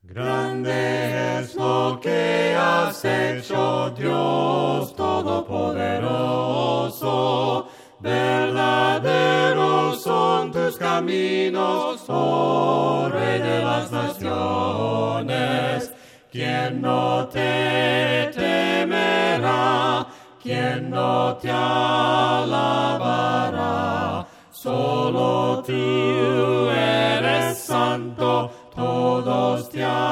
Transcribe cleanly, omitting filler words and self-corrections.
Grande es lo que has hecho, Dios Todopoderoso. Verdaderos son tus caminos, oh Rey de las naciones. ¿Quién no te temerá? ¿Quién no te alabará? Solo tú eres santo, todos te alabarán.